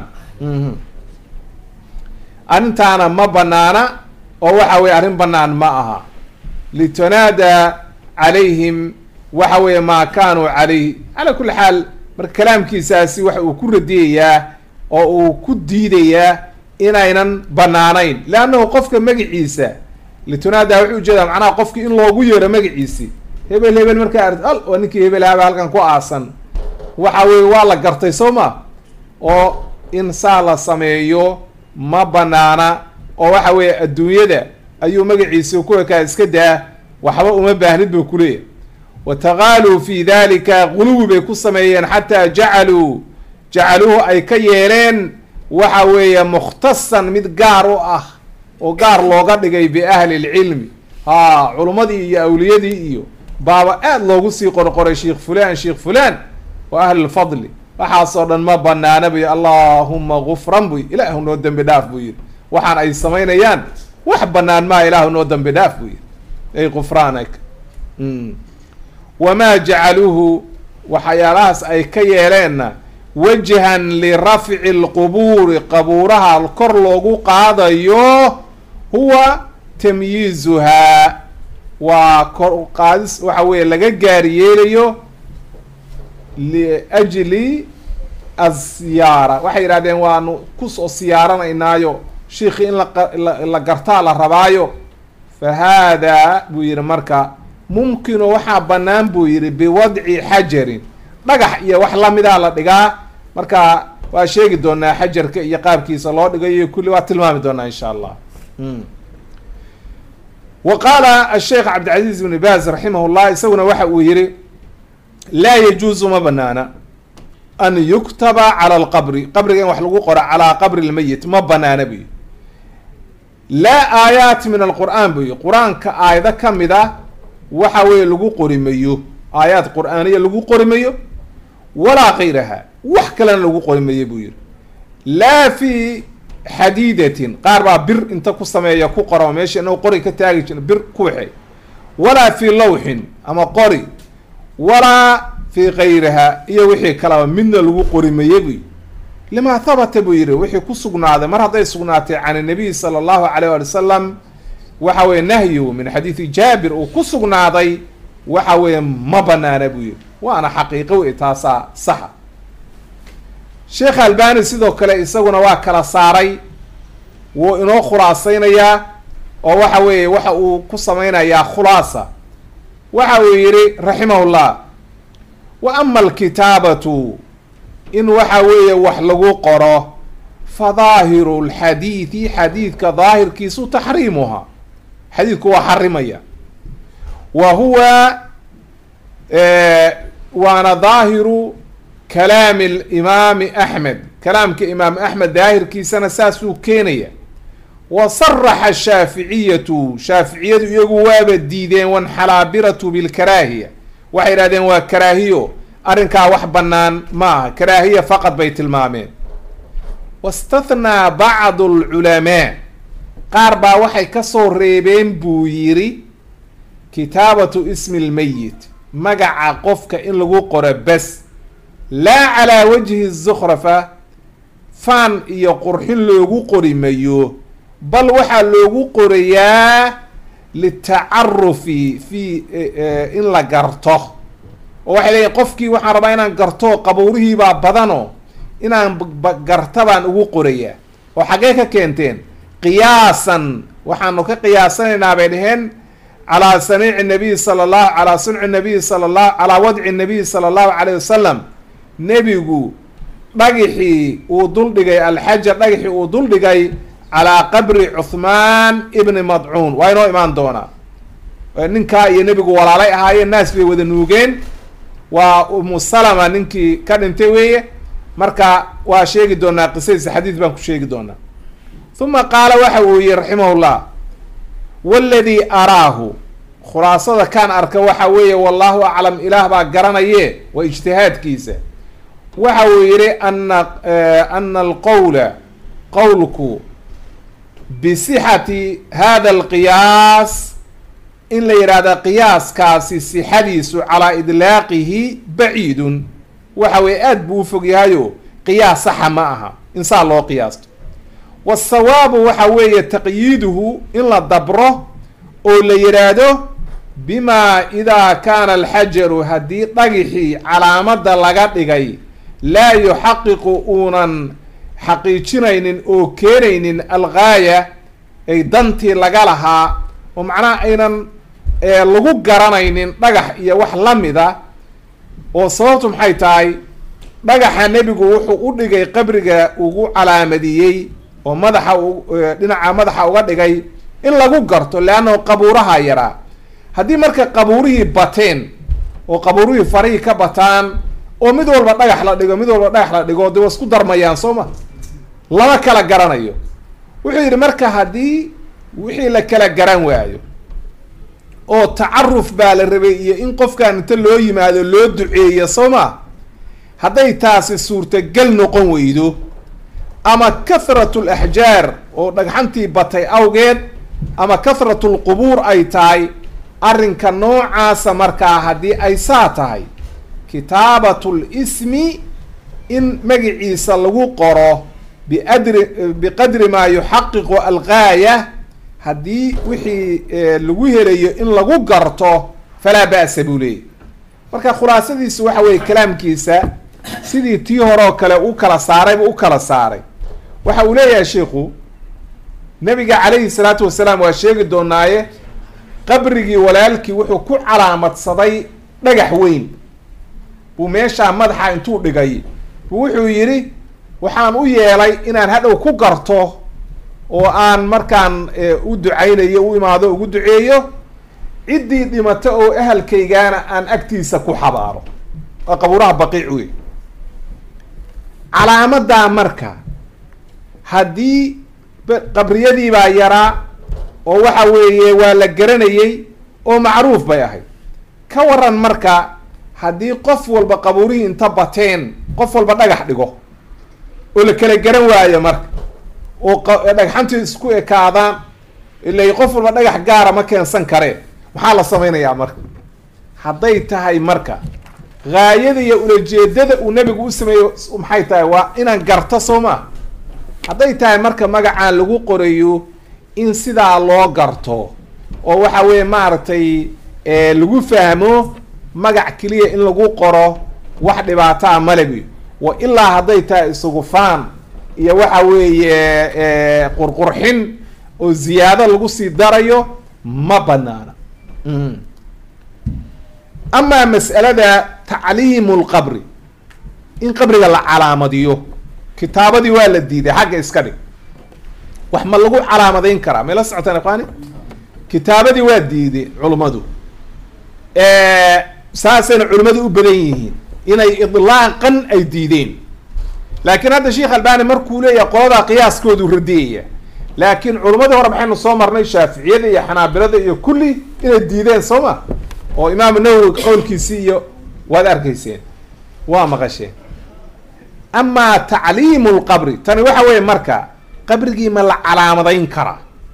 arrintaana ma banaana oo waxa weye arrin banaan ma aha litunaadaa calayhim waxa weeye maa kaanuu calayh calaa kulli xaal marka kalaamkiisaasi waxa uu ku radiyayaa oo uu ku diidayaa inaynan banaanayn leannahu qofka magaciisa litunaadaa wuxuu ujeedaa macnaha qofki in loogu yeero magaciisi hebel hebel markaa ar al waa ninkii hebel haba halkan ku aasan waxa weye waa la gartay soo ma oo in saa la sameeyo ma banaana oo waxa weeye adduunyada ayuu magaciisa ku ekaa iska daa waxba uma baahnid buu kuleeyahy wataqaaluu fi dalika guluwi bay ku sameeyeen xataa jacaluu jacaluuhu ay ka yeeleen waxa weeye mukhtasan mid gaar u ah oo gaar looga dhigay biahli lcilmi ha culummadii iyo awliyadii iyo baaba aada loogu sii qorqoray sheikh fulan sheikh fulan wa ahli lfadli waxaasoo dhan ma banaana buy allahuma gufran buy ilaahu noo dembi dhaaf buu yihi waxaan ay samaynayaan wax banaan maa ilaahu noo dembi dhaaf buu yihi ay gufraanak wamaa jacaluuhu waxyaalahaas ay ka yeeleenna wajhan lirafci lqubuuri qabuuraha kor loogu qaadayo huwa tamyiizuhaa waa kor qaadis waxa weeye laga gaari yeelayo liajli asiyaara waxay yidhahdeen waanu kusoo siyaaranaynaayo shiikii in la la gartaa la rabaayo fa haadaa buu yihi marka mumkinu waxaa bannaan buu yidhi biwadci xajarin dhagax iyo wax lamidaa la dhigaa. marka waa sheegi doonaa xajarka iyo qaabkiisa loo dhigayo iyo kulli waa tilmaami doonaa insha allah. wa qaala asheekh cabdilcaziiz ibn baaz raximah llah isaguna waxa uu yihi laa yajuusu ma banaana an yuktaba cala alqabri qabriga in wax lagu qoro calaa qabri lmayit ma banaana buyi. laa aayaat min alqur'aan buyi qur-aanka aayado ka mid a waxa weeye lagu qori mayo aayaad qur'aaniya lagu qori mayo walaa kayraha wax kalena lagu qori mayo buu yihi. laa fi xadiidatin qaar baa bir inta ku sameeya ku qoro meesha inuu qori ka taagi jiro bir ku waxay walaa fi lawxin ama qori walaa fi kayriha iyo wixii kalaba midna lagu qori maye buy limaa habata buu yihi wixii ku sugnaaday mar hadday sugnaatay can nabiy sala allahu alayh wali wasalam waxa weye nahyu min xadiidi jaabir uu ku sugnaaday waxa weeye ma banaana buu yihi waana xaqiiqo wey taasaa saxa. sheekh albani sidoo kale isaguna waa kala saaray wuu inoo khulaasaynayaa oo waxa weeye waxa uu ku samaynayaa khulaasa. waxa uu yihi raximahullah wa ama alkitaabatu in waxa weeye wax lagu qoro fa daahiru lxadiidi xadiidka daahirkiisu taxriimuha xadiidku waa xarimaya wa huwa waana daahiru kalaami alimaami axmed kalaamka imaam axmed daahirkiisana saasuu keenaya. wa saraxa shaaficiyatu shaaficiyadu iyagu waaba diideen wanxalaabiratu bilkaraahiya waxay idhahdeen waa karaahiyo arrinkaa wax bannaan ma aha karaahiya faqad bay tilmaameen. wastathnaa bacdu alculamaa qaar baa waxay kasoo reebeen buu yidhi kitaabatu ismi lmayit magaca qofka in lagu qoro bas laa calaa wajhi zukhrafa faan iyo qurxin loogu qori mayo bal waxaa loogu qorayaa litacarufi fi in la garto oo waxay leeyihin qofkii waxaan rabaa inaan garto qabuurihiibaa badano inaan garta baan ugu qorayaa oo xaggee ka keenteen qiyaasan waxaanu ka qiyaasanaynaa bay dheheen calaa saniici nabiy sala llahu calaa sunci nabiy sala llahu calaa wadci nabiy sala allahu calayh wasalam nebigu dhagixii uu duldhigay alxajar dhagixii uu duldhigay calaa qabri cuthmaan ibni madcuun waa inoo imaan doonaa. ninkaa iyo nebigu walaalay ahaayeen naas bay wada nuugeen waa umu salama ninkii ka dhintay weeye marka waa sheegi doonaa qisadiisa xadiid baan ku sheegi doonaa. uma qaala waxa uu yihi raximahullah waladii araahu khulaasada kaan arka waxa weeye wallahu aclam ilaah baa garanaye waa ijtihaadkiisa. waxa uu yihi ana ana alqowla qowlku bisixati hada alqiyaas in la yidhaahda qiyaaskaasi sixadiisu calaa idlaaqihi baciidun waxa weye aada buu ufog yahayo qiyaas saxa ma aha insaan loo qiyaasto. wasawaabu waxa weeye taqyiiduhu in la dabro oo la yidhaahdo bimaa idaa kaana alxajaru haddii dhagixii calaamada laga dhigay laa yuxaqiqu uunan xaqiijinaynin oo keenaynin algaaya ay dantii laga lahaa oo macnaha aynan lagu garanaynin dhagax iyo wax lamida oo sababtu maxay tahay dhagaxa nebigu wuxuu u dhigay qabriga ugu calaamadiyey oo madaxa dhinaca madaxa uga dhigay in lagu garto leannahu qabuuraha yaraa haddii marka qabuurihii bateen oo qabuurihii farihii ka bataan oo mid walba dhagax la dhigo mid walba dhagax la dhigo de wa isku darmayaan soo ma lama kala garanayo. wuxuu yidhi marka haddii wixii la kala garan waayo oo tacaruf baa la rabay iyo in qofkan inta loo yimaado loo duceeyo soo ma hadday taasi suurtagal noqon weydo ama kathratu laxjaar oo dhagxantii batay awgeed ama kathratu lqubuur ay tahay arrinka noocaasa markaa haddii ay saa tahay kitaabatu lismi in magaciisa lagu qoro biadri biqadri maa yuxaqiqu algaaya haddii wixii lagu helayo in lagu garto falaa ba'sa buu leeyay. marka khulaasadiisu waxa weeye kalaamkiisa sidii tii hore oo kale u kala saarayba u kala saaray. waxa uu leeyahay sheikhu nabiga calayhi salaatu wasalaam waa sheegi doonaaye qabrigii walaalkii wuxuu ku calaamadsaday dhagax weyn buu meeshaa madaxa intuu dhigay buu wuxuu yidhi waxaan u yeelay inaan hadhow ku garto oo aan markaan u ducaynayo u imaado ugu duceeyo ciddii dhimata oo ahalkaygaana aan agtiisa ku xabaaro waa qabuuraha baqiic wey. calaamadaa marka haddii qabriyadii baa yaraa oo waxa weeye waa la garanayey oo macruuf bay ahayd, ka waran marka haddii qof walba qabuurihii inta bateen qof walba dhagax dhigo oo la kala garan waayo marka oo dhagxantii isku ekaadaan ila qof walba dhagax gaara ma keensan kareen, maxaa la samaynayaa marka? hadday tahay marka gaayada iyo ulajeedada uu nebigu u sameeyo maxay tahay? waa inaan garto soo maa. hadday tahay marka magacaan lagu qorayo in sidaa loo garto oo waxa weeye maaragtay lagu fahmo magac keliya in lagu qoro wax dhibaataa malegi, wa ilaa hadday tahay isugu faan iyo waxa weeye qurqurxin oo ziyaado lagu sii darayo ma banaana. amaa mas'alada tacliimu lqabri in qabriga la calaamadiyo, kitaabadii waa la diiday, xagga iska dhig. wax ma lagu calaamadayn karaa? may la socotaan ikhwaani? kitaabadii waa diiday culummadu, saasayna culimmadu u badan yihiin inay idlaaqan ay diideen. laakiin hadda sheekh albani markuu leeyahay qoladaa qiyaaskoodu radiyaya, laakiin culimmadii hore maxaynu soo marnay shaaficiyada iyo xanaabilada iyo kulli inay diideen soo ma, oo imaamu nawowi qowlkiisii iyo waad arkayseen, waa maqasheen. amaa tacliimu lqabri tani waxa weeye marka qabrigii ma la calaamadayn karaa?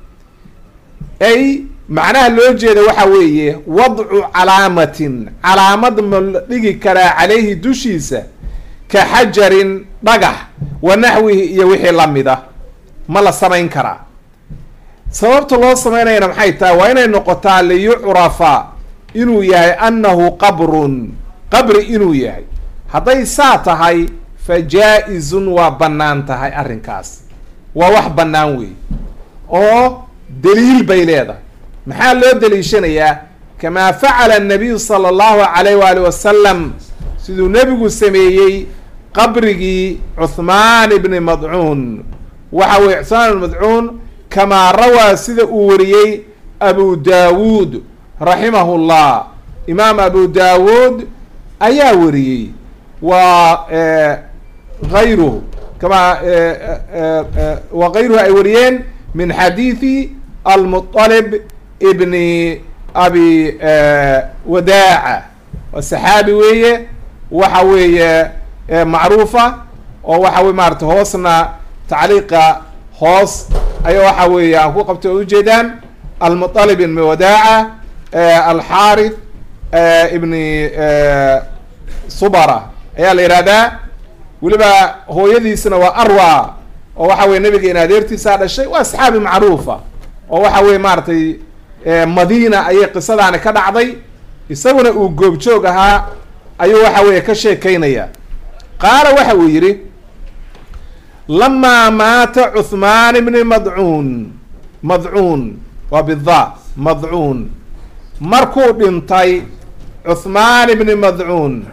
ay macnaha loo jeeda waxa weeye wadcu calaamatin, calaamad ma la dhigi karaa caleyhi dushiisa ka xajarin dhagax wa naxwihi iyo wixii lamida ma la samayn karaa? sababta loo samaynayana maxay tahay? waa inay noqotaa liyucrafa inuu yahay annahu qabrun, qabri inuu yahay. hadday saa tahay fa jaa-izun waa bannaan tahay, arrinkaas waa wax bannaan wey oo daliil bay leedahay. maxaa loo daliishanayaa? kamaa facala nabiyu sala allahu alayh waali wasalam, siduu nebigu sameeyey qabrigii cuhmaan ibni madcuun. waxa weye cuhmaan ibni madcuun kamaa rawaa sida uu wariyey abu daawuud raximahu llah, imaam abu daawuud ayaa wariyey, waa ayruhu kamaa wa gayruhu ay wariyeen min xadiidi almuطalib ibni abi wadaaca, waa saxaabi weeye waxa weeye macruufa oo waxa weye maarata hoosna tacliiqa hoos aya waxa weeye aan ku qabtay oo ujeedaan almuطalib ibni wadaaca alxaarith ibni subara ayaa la yihahdaa. weliba hooyadiisna waa arwa oo waxa weye nabiga in adeertiisaa dhashay, waa saxaabi macruufa oo waxa weye maaragtay madiina ayay qisadaani ka dhacday, isaguna uu goobjoog ahaa ayuu waxa weeye ka sheekeynaya. qaala waxa uu yidhi lamaa maata cuhmaan ibni madcuun, madcuun waa bida madcuun, markuu dhintay cuhmaan ibni madcuun,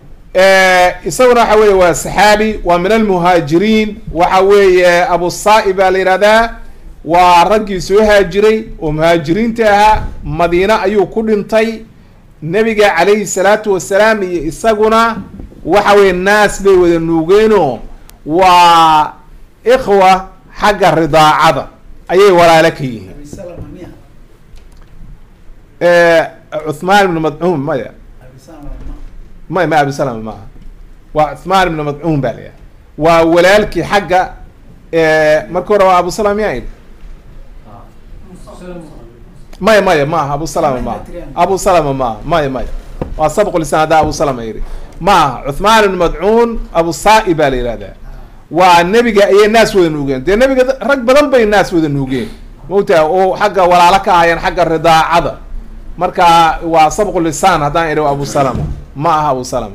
isaguna waxa weeye waa saxaabi, waa min almuhaajiriin, waxa weeye abu saa'ib baa la yihahdaa, waa raggii soo haajiray oo muhaajiriinta ahaa, madiina ayuu ku dhintay. nebiga calayhi salaatu wasalaam iyo isaguna waxa weye naas bay wada nuugeenoo waa ikhwa xagga ridaacada ayay walaalo ka yihiin. cuhmaan ibni madcuun maya may ma abi salama maaha, waa cuhmaan ibni madcuun baa layahay, waa walaalkii xagga marka hore waa abu salama miyaa idhi? maya maya maaha abu salama maaha, abu salama maaha maya maya waa sabqulisan haddaa abu salama yidhi maaha. cuhmaan ibni madcuun abu saa'ib baa la yihahdaa, waa nebiga ayay naas wada nuugeen. dee nebiga rag badan bay naas wada nuugeen mawtaa oo xagga walaalo ka ahayeen xagga ridaacada, marka waa sabqu lisaan haddaan idhi abu salama ma aha abu salama.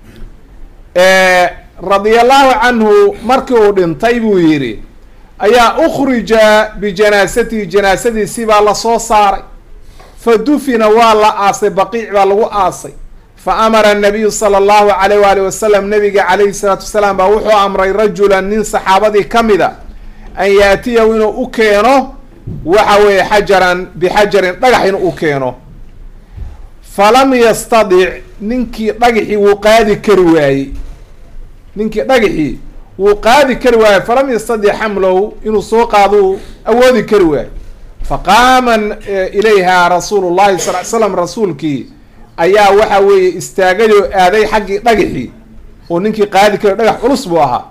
radia allahu canhu markii uu dhintay buu yidhi ayaa ukhrija bijanaasatihi, janaasadiisii baa lasoo saaray. fadufina waa la aasay baqiic baa lagu aasay fa amara anabiyu sala allahu calayh waali wasalam nabiga calayhi salaatu wasalaam baa wuxuu amray rajulan nin saxaabadii ka mida an yaatiyahu inuu u keeno waxa weeye xajaran bixajarin dhagax inuu u keeno falam yastadic ninkii dhagaxii wuu qaadi kari waayey ninkii dhagaxii wuu qaadi kari waayey falam yastadic xamlow inuu soo qaadou awoodi kari waayey faqaama ilayha rasuulu llahi sal ly slam rasuulkii ayaa waxa weeye istaagay oo aaday xaggii dhagaxii oo ninkii qaadi kari dhagax culus buu ahaa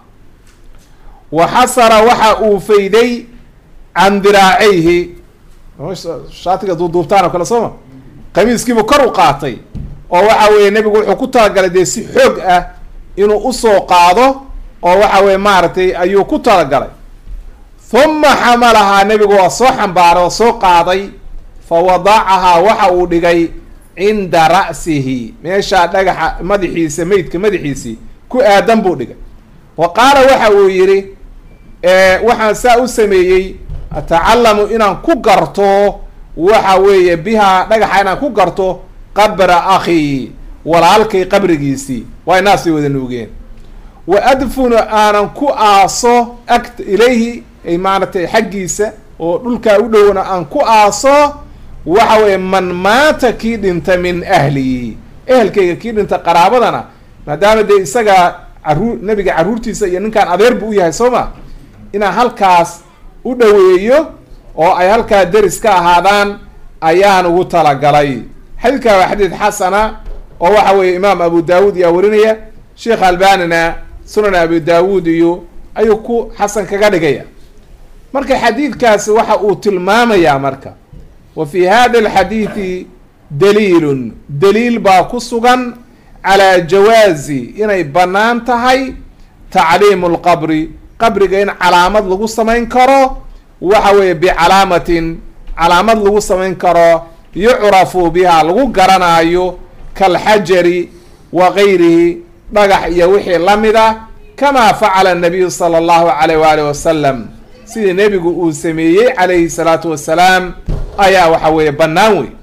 wa xasara waxa uu fayday can diraacayhi shaatiga duuduubtaan oo kale sooma qamiiskiibuu kor u qaatay oo waxa weeye nebigu wuxuu ku talagalay dee si xoog ah inuu usoo qaado oo waxa weye maaragtay ayuu ku talagalay huma xamalahaa nebigu waa soo xambaaray oo soo qaaday fa wadacahaa waxa uu dhigay cinda ra'sihi meeshaa dhagaxa madaxiisa meydka madaxiisii ku aadan buu dhigay wa qaala waxa uu yidhi waxaan saa u sameeyey atacallamu inaan ku garto waxa weeye bihaa dhagaxa inaan ku garto qabra akhi walaalkay qabrigiisii waa inaasay wada nuugeen wa adfunu aanan ku aaso agt ilayhi ay maaragtay xaggiisa oo dhulkaa u dhowna aan ku aaso waxa weeye man maata kii dhinta min ahlihi ehelkayga kii dhinta qaraabadana maadaama dee isaga caruur nebiga carruurtiisa iyo ninkaan adeer bu u yahay soo ma inaan halkaas u dhoweeyo oo ay halkaa deris ka ahaadaan ayaan ugu talagalay xadiidkaa waa xadiid xasana oo waxa weeye imaam abu daawuud iyaa warinaya sheekh albanina sunan abu daawuud iyo ayuu ku xasan kaga dhigaya marka xadiidkaasi waxa uu tilmaamayaa marka wa fi hada alxadiidi daliilun daliil baa ku sugan calaa jawaazi inay bannaan tahay tacliimu lqabri qabriga in calaamad lagu samayn karo waxa weeye bicalaamatin calaamad lagu samayn karo yucrafu biha lagu garanaayo kalxajari wa gayrihi dhagax iyo wixii lamid ah kamaa facala anabiyu sala allahu calayh waalih wasalam sidii nebigu uu sameeyey calayhi salaatu wasalaam ayaa waxa weeye bannaan wey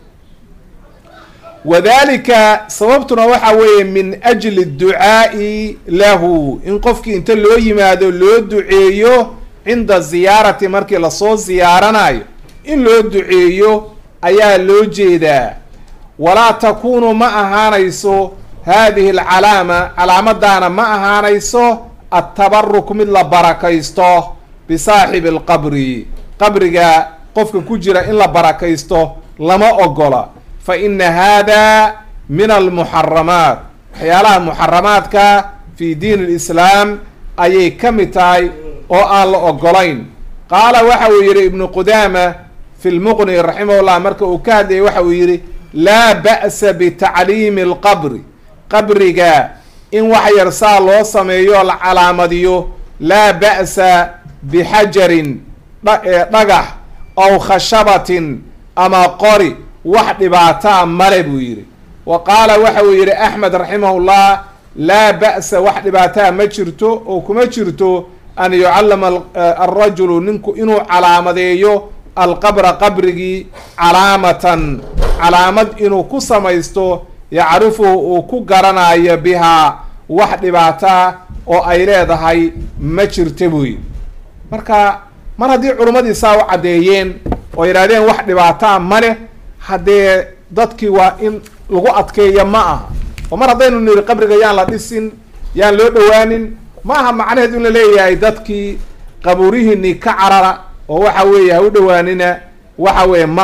wadalika sababtuna waxa weeye min ajli ducaa'i lahu in qofkii inta loo yimaado loo duceeyo cinda ziyaarati markii lasoo ziyaaranayo in loo duceeyo ayaa loo jeedaa walaa takunu ma ahaanayso haadihi alcalaama calaamadaana ma ahaanayso atabaruk mid la barakaysto bisaaxibi alqabri qabriga qofka ku jira in la barakaysto lama ogola fa ina hada min almuxaramaat waxyaalaha muxaramaadka fi diin alislaam ayay ka mid tahay oo aan la ogolayn qaala waxa uu yihi ibnu qudaama fi lmuqni raximahullah marka uu ka hadlayay waxa uu yihi laa ba'sa bitacliimi alqabri qabriga in wax yar saa loo sameeyo la calaamadiyo laa ba'sa bixajarin dhagax aw khashabatin ama qori wax dhibaataa male buu yidhi wa qaala waxa uu yihi axmed raximahullah laa ba'sa wax dhibaataa ma jirto oo kuma jirto an yucallama alrajulu ninku inuu calaamadeeyo alqabra qabrigii calaamatan calaamad inuu ku samaysto yacrifuhu uu ku garanayo bihaa wax dhibaataa oo ay leedahay ma jirta buu yidhi marka mar haddii culummadii saa u caddeeyeen oo yidhahdeen wax dhibaataa ma leh haddee dadkii waa in lagu adkeeya ma aha oo mar haddaynu niri qabriga yaan la dhisin yaan loo dhowaanin ma aha macnaheed in la leeyahay dadkii qabuurihiini ka carara oo waxa weeye ha u dhowaanina waxa weeye ma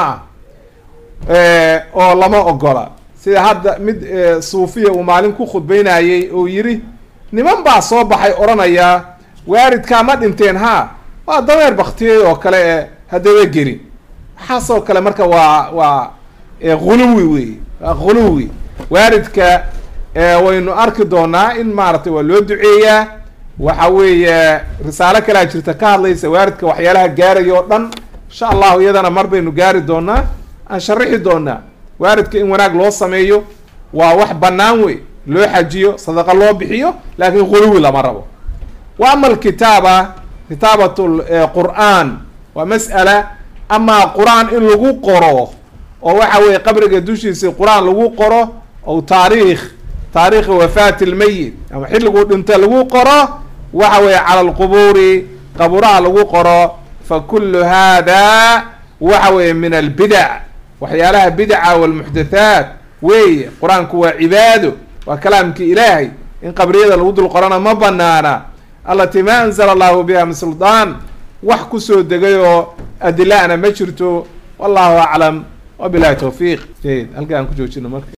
ah oo lama ogola sida hadda mid suufiya uu maalin ku khudbaynayey oo yidhi niman baa soo baxay odhanaya waaridkaa ma dhinteen ha waa dameer baktiyey oo kale e haddaba gelin waxaasoo kale marka waa waa huluwi wey waa huluwi waaridka waynu arki doonaa in maaragtay waa loo duceeyaa waxa weeye risaalo kalea jirta ka hadlaysa waaridka waxyaalaha gaaraya oo dhan insha allahu iyadana mar baynu gaari doonaa aan sharixi doonaa waaridka in wanaag loo sameeyo waa wax bannaan wey loo xajiyo sadaqa loo bixiyo laakiin huluwi lama rabo wa ama alkitaaba kitaabat qur'aan waa mas'ala amaa qur-aan in lagu qoro oo waxa weeye qabriga dushiisa qur-aan lagu qoro oo taariikh taariikhi wafaati lmayit ama xilliguu dhinta lagu qoro waxa weeye cala alqubuuri qaburaha lagu qoro fa kullu hada waxa weeye min albidac waxyaalaha bidca walmuxdathaat weeye. qur-aanku waa cibaado, waa kalaamkii ilaahay, in qabriyada lagu dul qorana ma banaana. alati ma anzala allahu biha min suldaan, wax kusoo degay oo adilana ma jirto. wallahu aclam wabilahi tawfiiq. halkaan ku joojino marka.